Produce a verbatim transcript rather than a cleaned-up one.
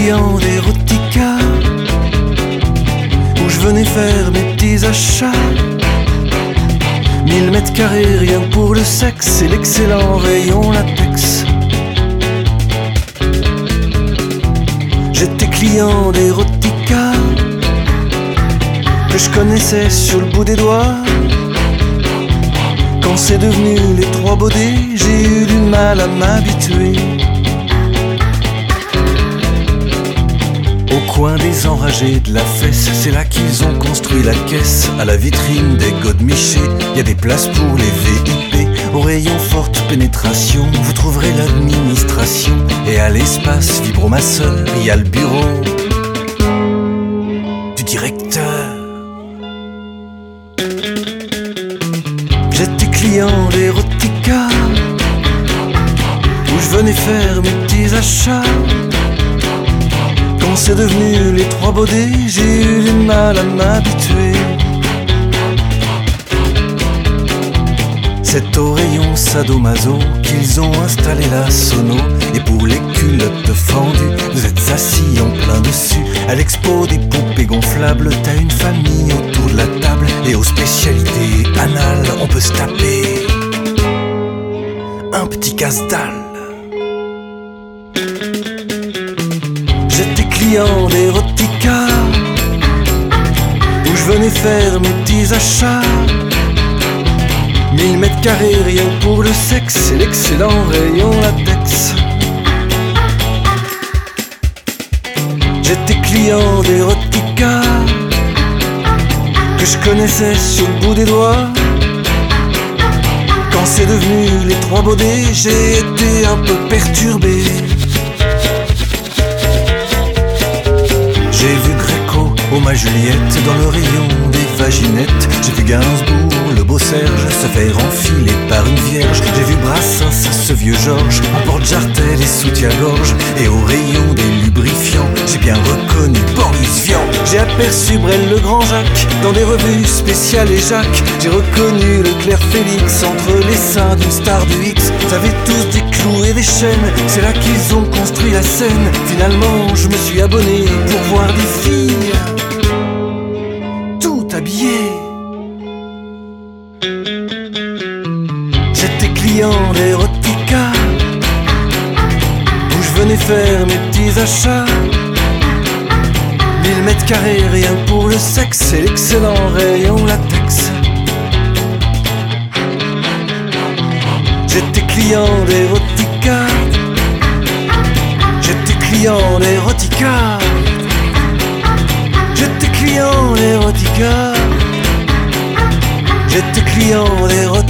client d'Erotica, où je venais faire mes petits achats. Mille mètres carrés rien que pour le sexe et l'excellent rayon latex. J'étais client d'Erotica, que je connaissais sur le bout des doigts. Quand c'est devenu les trois baudets, j'ai eu du mal à m'habituer. Au coin des enragés de la fesse, c'est là qu'ils ont construit la caisse. À la vitrine des godemichés, y a des places pour les V I P. Au rayon forte pénétration, vous trouverez l'administration. Et à l'espace vibromasseur, y a le bureau du directeur. J'étais client d'Erotica, où je venais faire mes petits achats. Quand c'est devenu les trois baudets, j'ai eu du mal à m'habituer. C'est au rayon sadomaso qu'ils ont installé la sono. Et pour les culottes fendues, vous êtes assis en plein dessus. À l'expo des poupées gonflables, t'as une famille autour de la table. Et aux spécialités anales, on peut se taper un petit casse-dalle. J'étais client d'Erotica, où je venais faire mes petits achats. Mille mètres carrés rien que pour le sexe et l'excellent rayon latex. J'étais client d'Erotica, que je connaissais sur le bout des doigts. Quand c'est devenu les trois baudets, j'ai été un peu perturbé. J'ai vu Gréco, oh ma Juliette, dans le rayon des vaginettes. J'ai vu Gainsbourg, le beau Serge, se faire enfiler par une vierge. J'ai vu Brassens, ce vieux Georges, en porte-jartel et soutien-gorge. Et au rayon des lubrifiants, j'ai bien reconnu Boris Vian. J'ai aperçu Brel le Grand Jacques, dans des revues spéciales et Jacques. J'ai reconnu le Claire Félix, entre les seins d'une star du X. Vous avez tous des clous et des chaînes, c'est là qu'ils ont construit la scène. Finalement, je me suis abonné pour voir des filles tout habillées. J'étais client d'Erotica, où je venais faire mes petits achats. Mille mètres carrés rien que pour le sexe et l'excellent rayon latex. J'étais client d'Erotica, j'étais client d'Erotica, j'étais client d'Erotica, j'étais client d'Erotica.